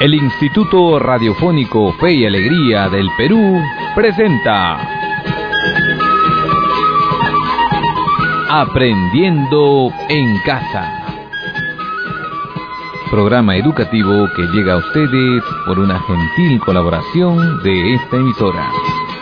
El Instituto Radiofónico Fe y Alegría del Perú presenta Aprendiendo en Casa. Programa educativo que llega a ustedes por una gentil colaboración de esta emisora.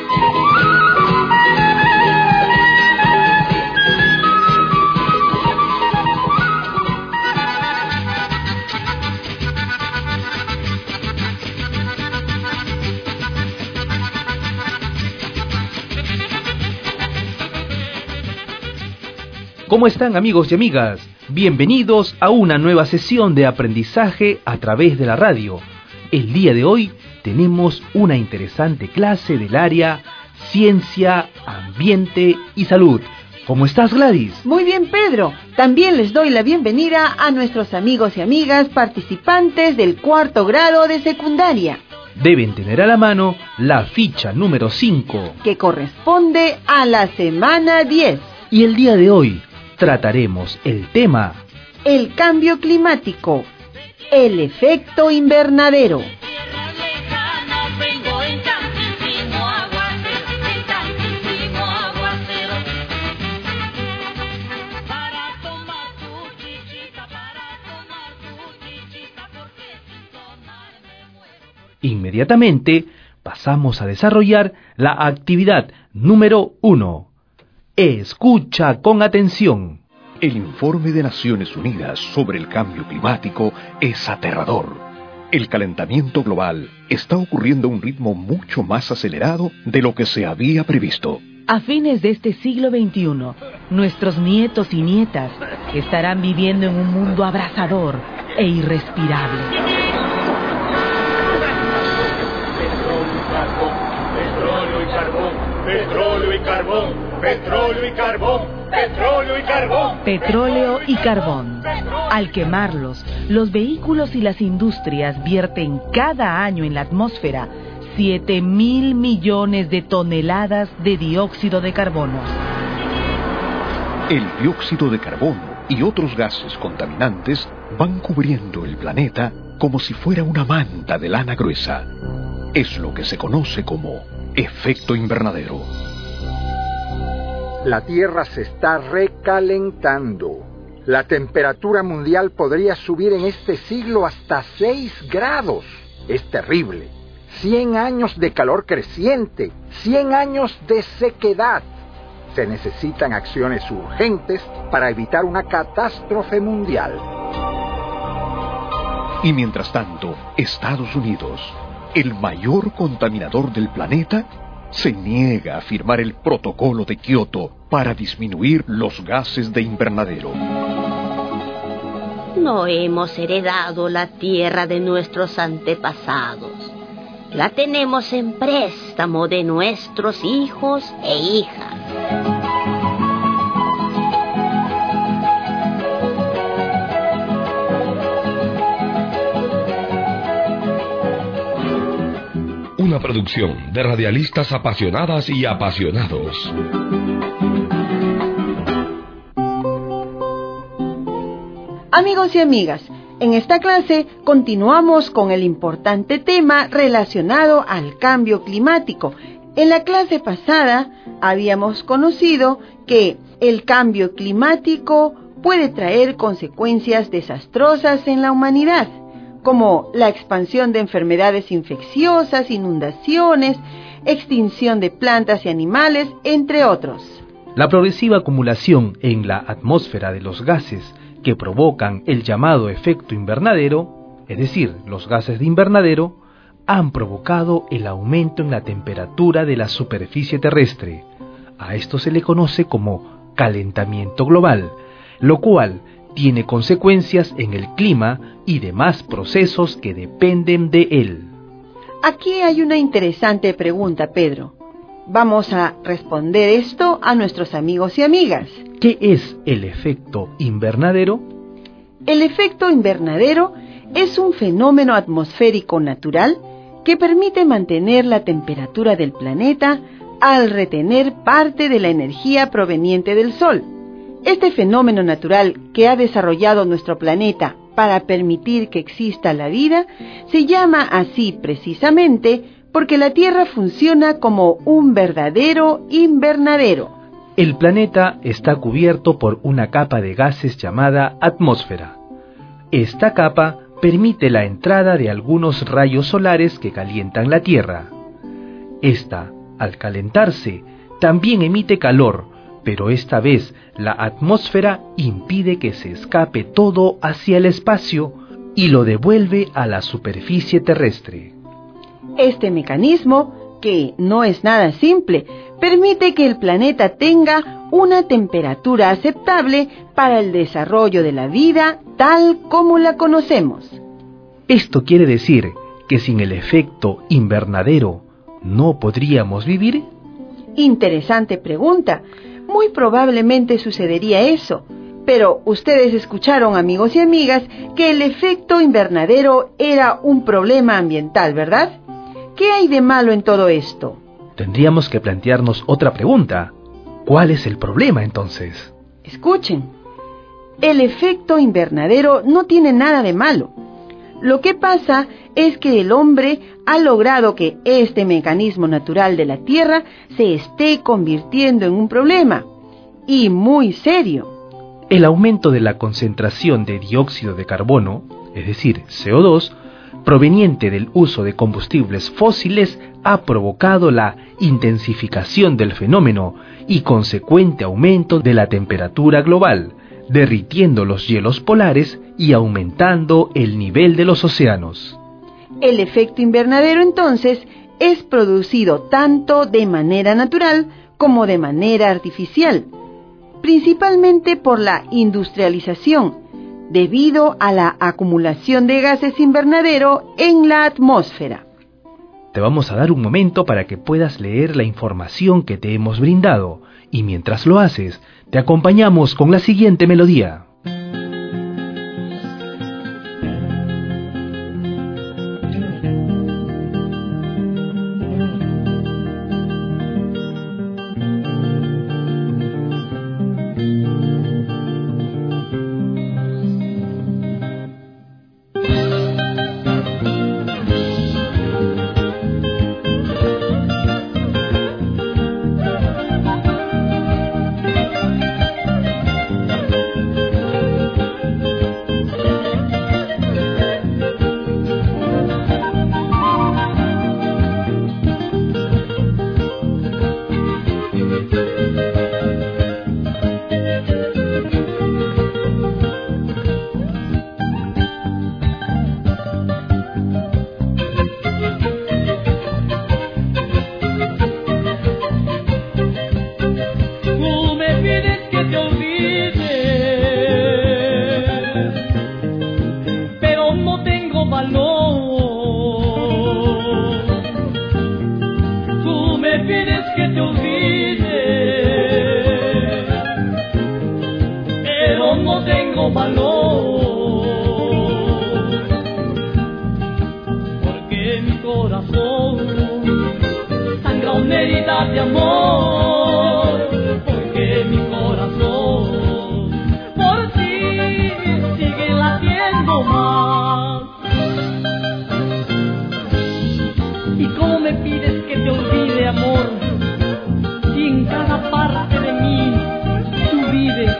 ¿Cómo están, amigos y amigas? Bienvenidos a una nueva sesión de aprendizaje a través de la radio. El día de hoy tenemos una interesante clase del área Ciencia, Ambiente y Salud. ¿Cómo estás, Gladys? Muy bien, Pedro. También les doy la bienvenida a nuestros amigos y amigas participantes del cuarto grado de secundaria. Deben tener a la mano la ficha número 5, que corresponde a la semana 10. Y el día de hoy trataremos el tema: el cambio climático, el efecto invernadero. Inmediatamente pasamos a desarrollar la actividad número 1. Escucha con atención. El informe de Naciones Unidas sobre el cambio climático es aterrador. El calentamiento global está ocurriendo a un ritmo mucho más acelerado de lo que se había previsto. A fines de este siglo XXI, nuestros nietos y nietas estarán viviendo en un mundo abrasador e irrespirable. Petróleo y carbón, petróleo y carbón, petróleo y carbón, petróleo y carbón. Petróleo y carbón. Al quemarlos, los vehículos y las industrias vierten cada año en la atmósfera 7.000 millones de toneladas de dióxido de carbono. El dióxido de carbono y otros gases contaminantes van cubriendo el planeta como si fuera una manta de lana gruesa. Es lo que se conoce como efecto invernadero. La Tierra se está recalentando. La temperatura mundial podría subir en este siglo hasta 6 grados. Es terrible. 100 años de calor creciente, 100 años de sequedad. Se necesitan acciones urgentes para evitar una catástrofe mundial. Y mientras tanto, Estados Unidos, el mayor contaminador del planeta, se niega a firmar el protocolo de Kioto para disminuir los gases de invernadero. No hemos heredado la tierra de nuestros antepasados. La tenemos en préstamo de nuestros hijos e hijas. Una producción de radialistas apasionadas y apasionados. Amigos y amigas, en esta clase continuamos con el importante tema relacionado al cambio climático. En la clase pasada habíamos conocido que el cambio climático puede traer consecuencias desastrosas en la humanidad, como la expansión de enfermedades infecciosas, inundaciones, extinción de plantas y animales, entre otros. La progresiva acumulación en la atmósfera de los gases que provocan el llamado efecto invernadero, es decir, los gases de invernadero, han provocado el aumento en la temperatura de la superficie terrestre. A esto se le conoce como calentamiento global, lo cual tiene consecuencias en el clima y demás procesos que dependen de él. Aquí hay una interesante pregunta, Pedro. Vamos a responder esto a nuestros amigos y amigas. ¿Qué es el efecto invernadero? El efecto invernadero es un fenómeno atmosférico natural que permite mantener la temperatura del planeta al retener parte de la energía proveniente del Sol. Este fenómeno natural que ha desarrollado nuestro planeta para permitir que exista la vida, se llama así precisamente porque la Tierra funciona como un verdadero invernadero. El planeta está cubierto por una capa de gases llamada atmósfera. Esta capa permite la entrada de algunos rayos solares que calientan la Tierra. Esta, al calentarse, también emite calor, pero esta vez la atmósfera impide que se escape todo hacia el espacio y lo devuelve a la superficie terrestre. Este mecanismo, que no es nada simple, permite que el planeta tenga una temperatura aceptable para el desarrollo de la vida tal como la conocemos. Esto quiere decir que sin el efecto invernadero no podríamos vivir. Interesante pregunta. Muy probablemente sucedería eso. Pero ustedes escucharon, amigos y amigas, que el efecto invernadero era un problema ambiental, ¿verdad? ¿Qué hay de malo en todo esto? Tendríamos que plantearnos otra pregunta. ¿Cuál es el problema entonces? Escuchen. El efecto invernadero no tiene nada de malo. Lo que pasa es que el hombre ha logrado que este mecanismo natural de la Tierra se esté convirtiendo en un problema, y muy serio. El aumento de la concentración de dióxido de carbono, es decir, CO2, proveniente del uso de combustibles fósiles, ha provocado la intensificación del fenómeno y consecuente aumento de la temperatura global, derritiendo los hielos polares y aumentando el nivel de los océanos. El efecto invernadero, entonces, es producido tanto de manera natural como de manera artificial, principalmente por la industrialización, debido a la acumulación de gases invernadero en la atmósfera. Te vamos a dar un momento para que puedas leer la información que te hemos brindado, y mientras lo haces, te acompañamos con la siguiente melodía. De amor, porque mi corazón por ti sigue latiendo más. ¿Y cómo me pides que te olvide, amor, si en cada parte de mí tú vives?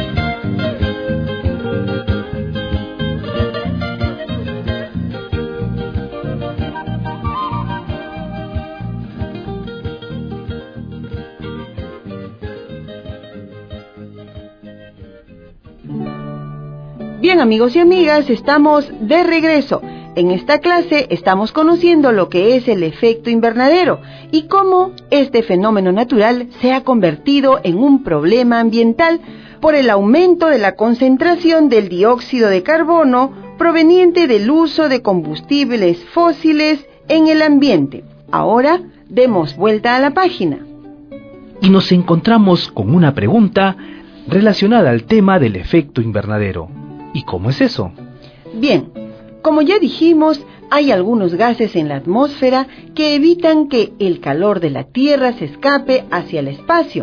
Bien, amigos y amigas, estamos de regreso. En esta clase estamos conociendo lo que es el efecto invernadero y cómo este fenómeno natural se ha convertido en un problema ambiental por el aumento de la concentración del dióxido de carbono proveniente del uso de combustibles fósiles en el ambiente. Ahora, demos vuelta a la página. Y nos encontramos con una pregunta relacionada al tema del efecto invernadero. ¿Y cómo es eso? Bien, como ya dijimos, hay algunos gases en la atmósfera que evitan que el calor de la Tierra se escape hacia el espacio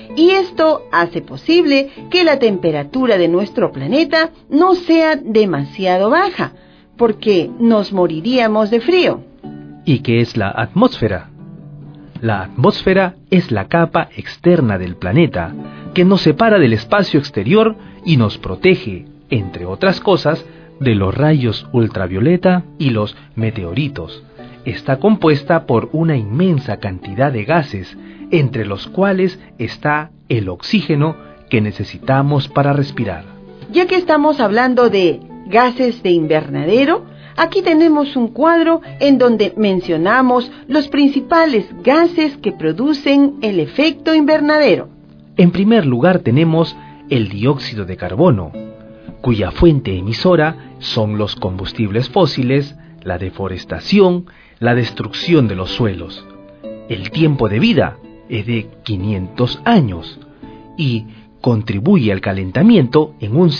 y esto hace posible que la temperatura de nuestro planeta no sea demasiado baja, porque nos moriríamos de frío. ¿Y qué es la atmósfera? La atmósfera es la capa externa del planeta que nos separa del espacio exterior y nos protege, entre otras cosas, de los rayos ultravioleta y los meteoritos. Está compuesta por una inmensa cantidad de gases, entre los cuales está el oxígeno que necesitamos para respirar. Ya que estamos hablando de gases de invernadero, aquí tenemos un cuadro en donde mencionamos los principales gases que producen el efecto invernadero. En primer lugar tenemos el dióxido de carbono, cuya fuente emisora son los combustibles fósiles, la deforestación, la destrucción de los suelos. El tiempo de vida es de 500 años y contribuye al calentamiento en un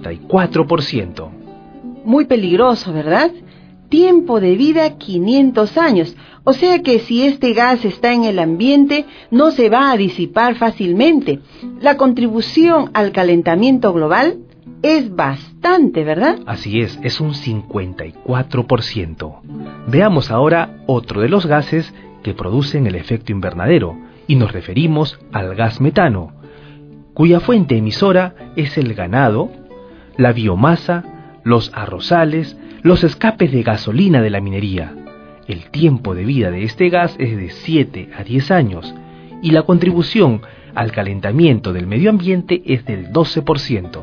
54%. Muy peligroso, ¿verdad? Tiempo de vida 500 años, o sea que si este gas está en el ambiente no se va a disipar fácilmente. La contribución al calentamiento global es bastante, ¿verdad? Así es un 54%. Veamos ahora otro de los gases que producen el efecto invernadero, y nos referimos al gas metano, cuya fuente emisora es el ganado, la biomasa, los arrozales, los escapes de gasolina de la minería. El tiempo de vida de este gas es de 7 a 10 años, y la contribución al calentamiento del medio ambiente es del 12%.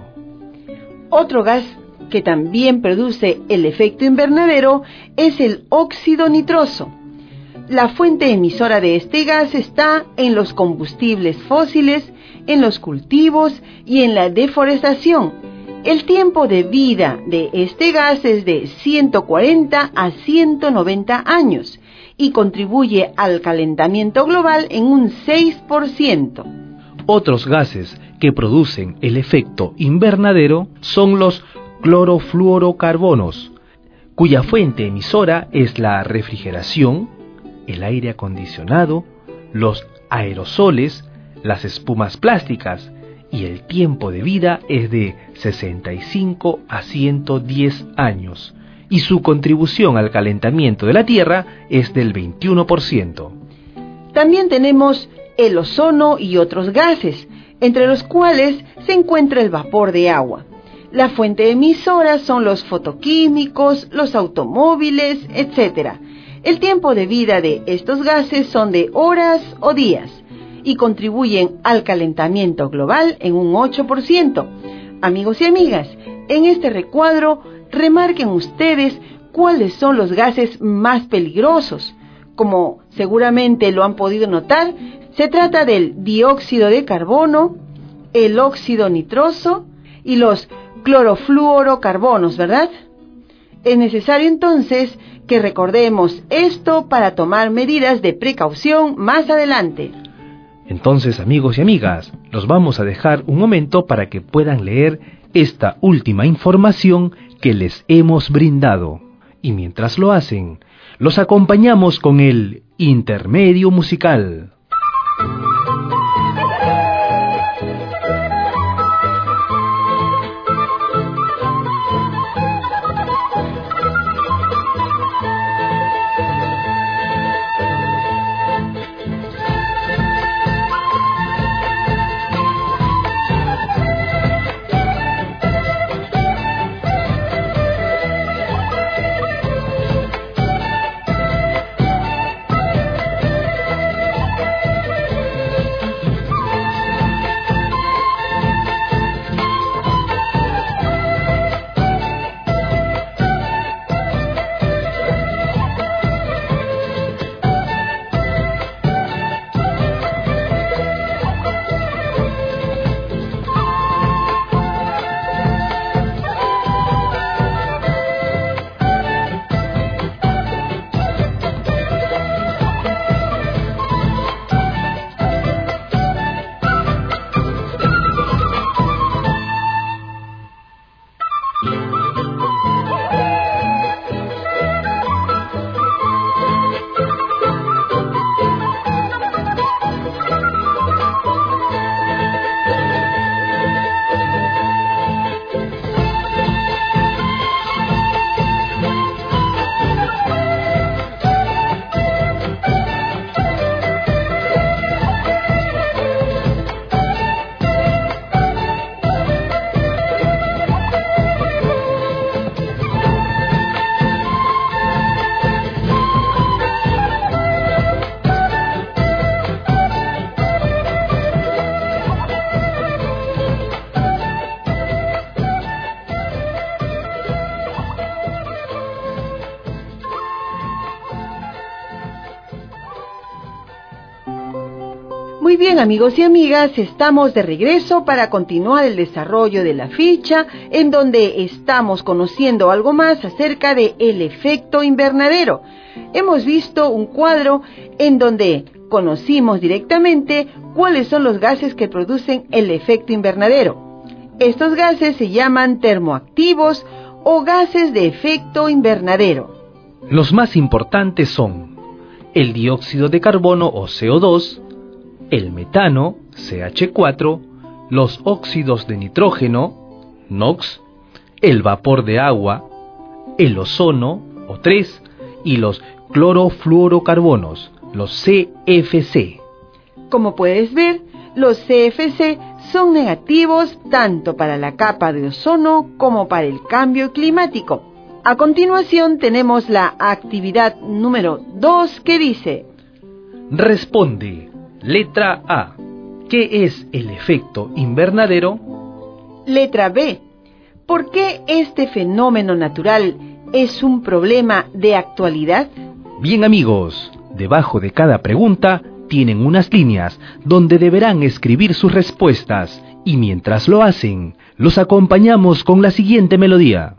Otro gas que también produce el efecto invernadero es el óxido nitroso. La fuente emisora de este gas está en los combustibles fósiles, en los cultivos y en la deforestación. El tiempo de vida de este gas es de 140 a 190 años y contribuye al calentamiento global en un 6%. Otros gases que producen el efecto invernadero son los clorofluorocarbonos, cuya fuente emisora es la refrigeración, el aire acondicionado, los aerosoles, las espumas plásticas, y el tiempo de vida es de 65 a 110 años, y su contribución al calentamiento de la Tierra es del 21%. También tenemos el ozono y otros gases, entre los cuales se encuentra el vapor de agua. La fuente emisora son los fotoquímicos, los automóviles, etc. El tiempo de vida de estos gases son de horas o días y contribuyen al calentamiento global en un 8%. Amigos y amigas, en este recuadro remarquen ustedes cuáles son los gases más peligrosos. Como seguramente lo han podido notar, se trata del dióxido de carbono, el óxido nitroso y los clorofluorocarbonos, ¿verdad? Es necesario entonces que recordemos esto para tomar medidas de precaución más adelante. Entonces, amigos y amigas, los vamos a dejar un momento para que puedan leer esta última información que les hemos brindado. Y mientras lo hacen, los acompañamos con el intermedio musical. Muy bien, amigos y amigas, estamos de regreso para continuar el desarrollo de la ficha, en donde estamos conociendo algo más acerca del efecto invernadero. Hemos visto un cuadro en donde conocimos directamente cuáles son los gases que producen el efecto invernadero. Estos gases se llaman termoactivos o gases de efecto invernadero. Los más importantes son el dióxido de carbono o CO2, el metano, CH4, los óxidos de nitrógeno, NOx, el vapor de agua, el ozono, O3, y los clorofluorocarbonos, los CFC. Como puedes ver, los CFC son negativos tanto para la capa de ozono como para el cambio climático. A continuación tenemos la actividad número 2 que dice: responde. Letra A. ¿Qué es el efecto invernadero? Letra B. ¿Por qué este fenómeno natural es un problema de actualidad? Bien, amigos, debajo de cada pregunta tienen unas líneas donde deberán escribir sus respuestas y mientras lo hacen, los acompañamos con la siguiente melodía.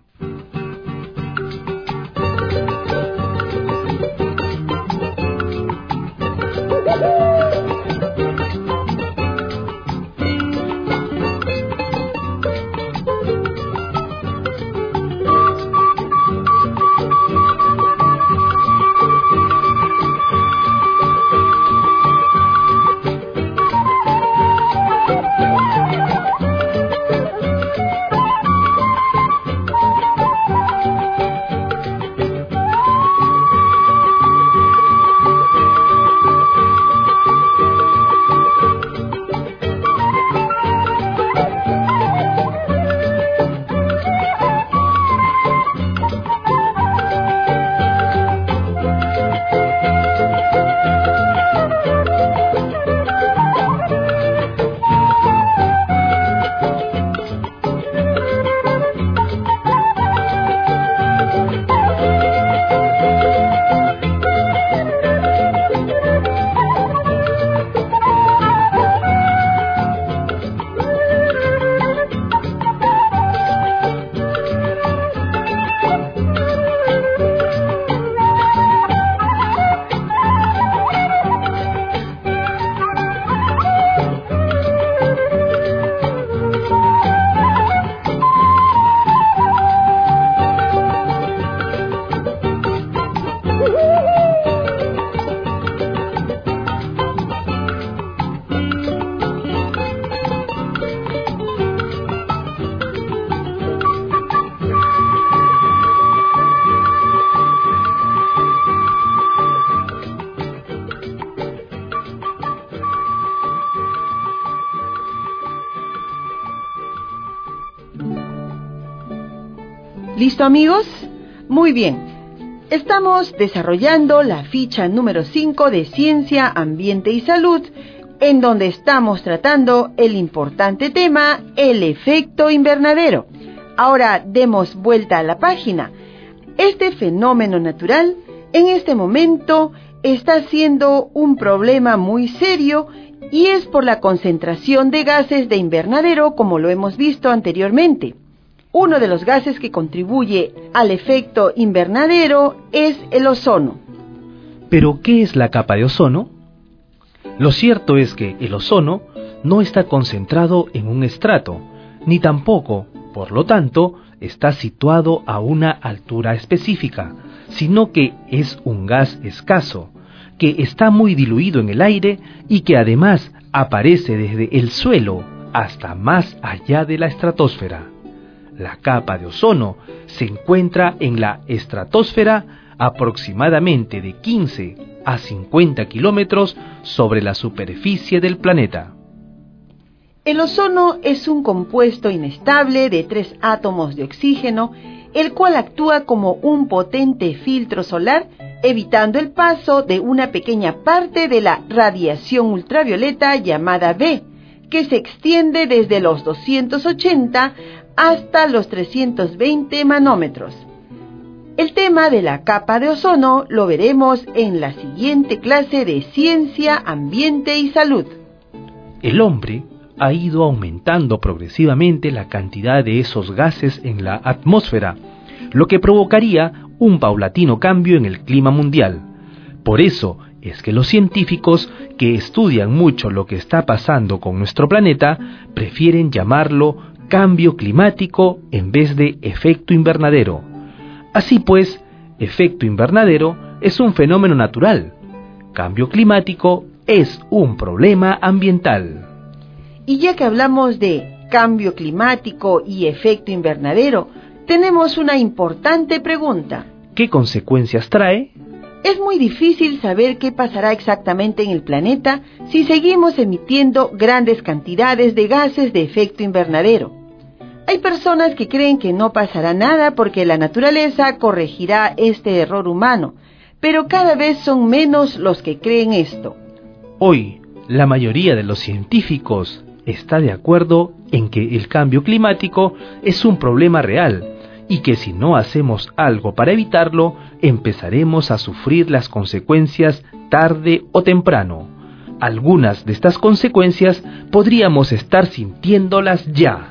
¿Listo, amigos? Muy bien. Estamos desarrollando la ficha número 5 de Ciencia, Ambiente y Salud, en donde estamos tratando el importante tema, el efecto invernadero. Ahora demos vuelta a la página. Este fenómeno natural, en este momento, está siendo un problema muy serio y es por la concentración de gases de invernadero, como lo hemos visto anteriormente. Uno de los gases que contribuye al efecto invernadero es el ozono. ¿Pero qué es la capa de ozono? Lo cierto es que el ozono no está concentrado en un estrato, ni tampoco, por lo tanto, está situado a una altura específica, sino que es un gas escaso, que está muy diluido en el aire y que además aparece desde el suelo hasta más allá de la estratosfera. La capa de ozono se encuentra en la estratosfera aproximadamente de 15 a 50 kilómetros sobre la superficie del planeta. El ozono es un compuesto inestable de 3 átomos de oxígeno, el cual actúa como un potente filtro solar, evitando el paso de una pequeña parte de la radiación ultravioleta llamada B, que se extiende desde los 280 hasta los 320 manómetros. El tema de la capa de ozono lo veremos en la siguiente clase de Ciencia, Ambiente y Salud. el hombre ha ido aumentando progresivamente la cantidad de esos gases en la atmósfera, lo que provocaría un paulatino cambio en el clima mundial. Por eso es que los científicos que estudian mucho lo que está pasando con nuestro planeta prefieren llamarlo cambio climático en vez de efecto invernadero. Así pues, efecto invernadero es un fenómeno natural. Cambio climático es un problema ambiental. Y ya que hablamos de cambio climático y efecto invernadero, tenemos una importante pregunta. ¿Qué consecuencias trae? Es muy difícil saber qué pasará exactamente en el planeta si seguimos emitiendo grandes cantidades de gases de efecto invernadero. Hay personas que creen que no pasará nada porque la naturaleza corregirá este error humano, pero cada vez son menos los que creen esto. Hoy, la mayoría de los científicos está de acuerdo en que el cambio climático es un problema real y que si no hacemos algo para evitarlo, empezaremos a sufrir las consecuencias tarde o temprano. Algunas de estas consecuencias podríamos estar sintiéndolas ya.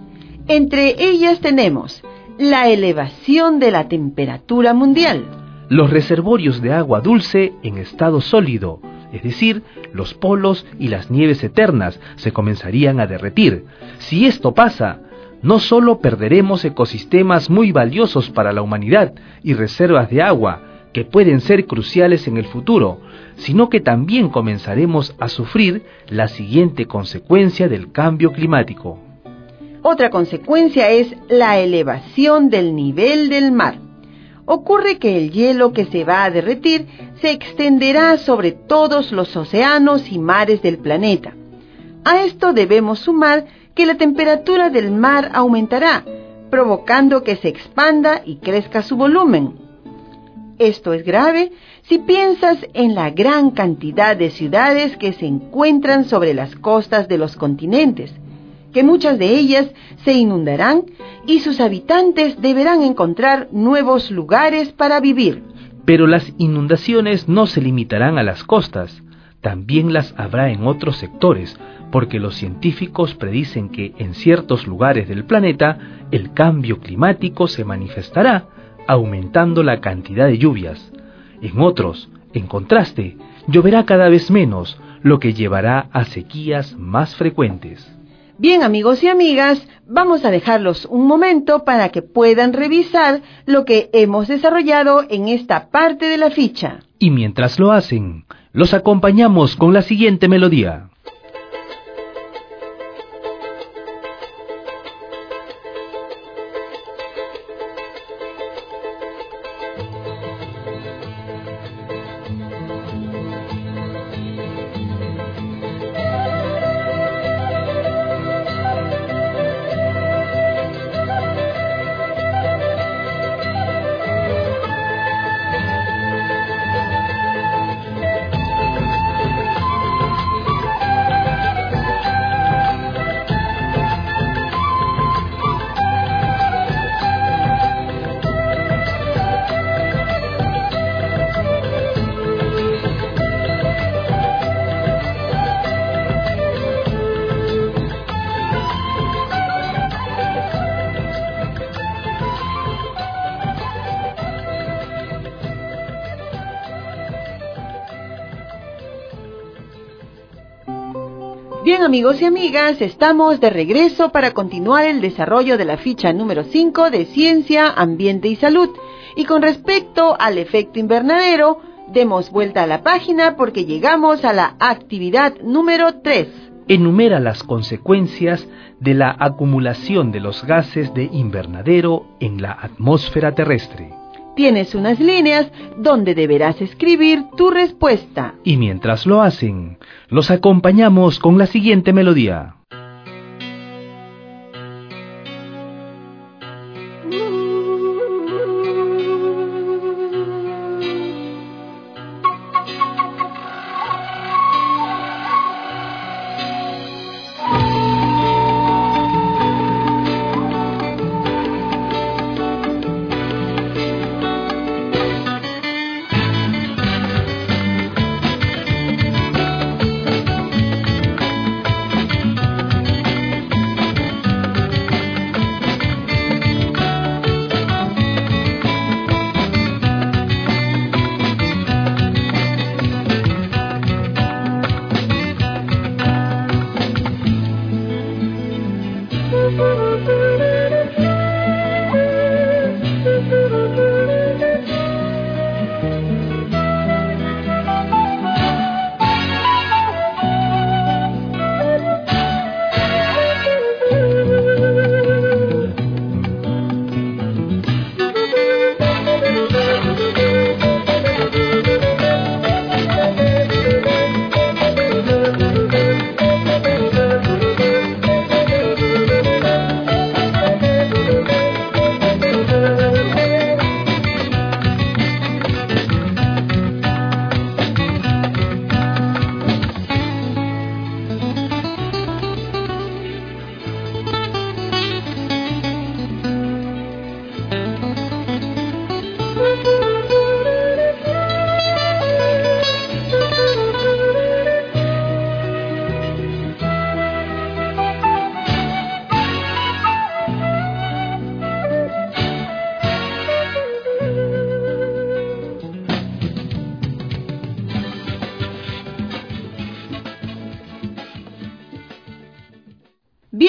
Entre ellas tenemos la elevación de la temperatura mundial, los reservorios de agua dulce en estado sólido, es decir, los polos y las nieves eternas se comenzarían a derretir. Si esto pasa, no solo perderemos ecosistemas muy valiosos para la humanidad y reservas de agua que pueden ser cruciales en el futuro, sino que también comenzaremos a sufrir la siguiente consecuencia del cambio climático. Otra consecuencia es la elevación del nivel del mar. Ocurre que el hielo que se va a derretir se extenderá sobre todos los océanos y mares del planeta. A esto debemos sumar que la temperatura del mar aumentará, provocando que se expanda y crezca su volumen. Esto es grave si piensas en la gran cantidad de ciudades que se encuentran sobre las costas de los continentes, que muchas de ellas se inundarán y sus habitantes deberán encontrar nuevos lugares para vivir. Pero las inundaciones no se limitarán a las costas, también las habrá en otros sectores, porque los científicos predicen que en ciertos lugares del planeta el cambio climático se manifestará, aumentando la cantidad de lluvias. En otros, en contraste, lloverá cada vez menos, lo que llevará a sequías más frecuentes. Bien, amigos y amigas, vamos a dejarlos un momento para que puedan revisar lo que hemos desarrollado en esta parte de la ficha. Y mientras lo hacen, los acompañamos con la siguiente melodía. Bien, amigos y amigas, estamos de regreso para continuar el desarrollo de la ficha número 5 de Ciencia, Ambiente y Salud. Y con respecto al efecto invernadero, demos vuelta a la página porque llegamos a la actividad número 3. Enumera las consecuencias de la acumulación de los gases de invernadero en la atmósfera terrestre. Tienes unas líneas donde deberás escribir tu respuesta. Y mientras lo hacen, los acompañamos con la siguiente melodía.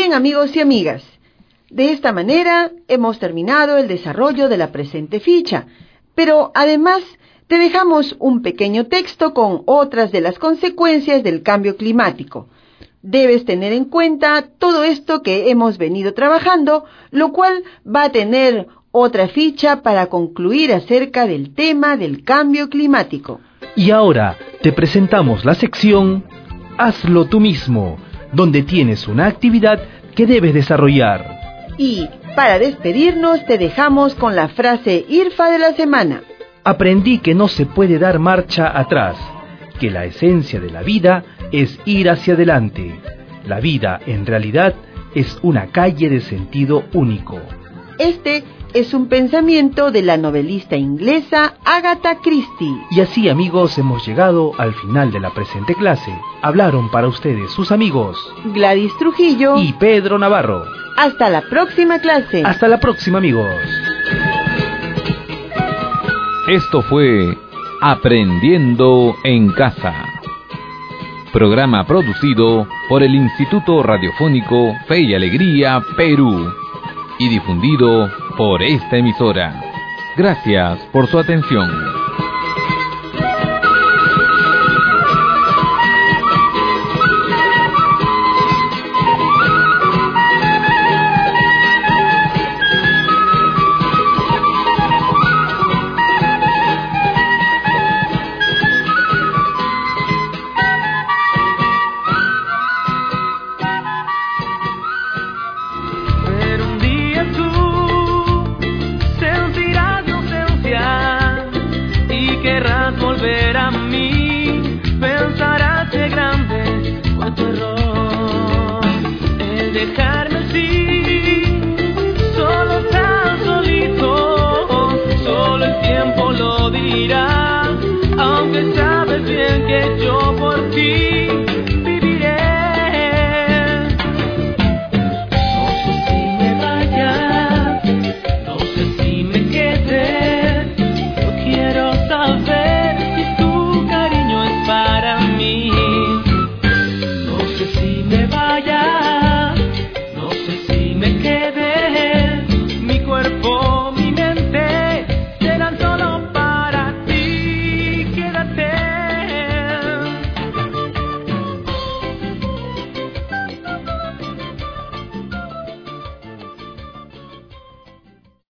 Bien, amigos y amigas, de esta manera hemos terminado el desarrollo de la presente ficha, pero además te dejamos un pequeño texto con otras de las consecuencias del cambio climático. Debes tener en cuenta todo esto que hemos venido trabajando, lo cual va a tener otra ficha para concluir acerca del tema del cambio climático. Y ahora te presentamos la sección Hazlo tú mismo, donde tienes una actividad que debes desarrollar. Y para despedirnos te dejamos con la frase IRFA de la semana. Aprendí que no se puede dar marcha atrás, que la esencia de la vida es ir hacia adelante. La vida, en realidad, es una calle de sentido único. Este es un pensamiento de la novelista inglesa Agatha Christie. Y así, amigos, hemos llegado al final de la presente clase. Hablaron para ustedes sus amigos Gladys Trujillo y Pedro Navarro. Hasta la próxima clase. Hasta la próxima, amigos. Esto fue Aprendiendo en Casa. Programa producido por el Instituto Radiofónico Fe y Alegría, Perú. Y difundido por esta emisora. Gracias por su atención.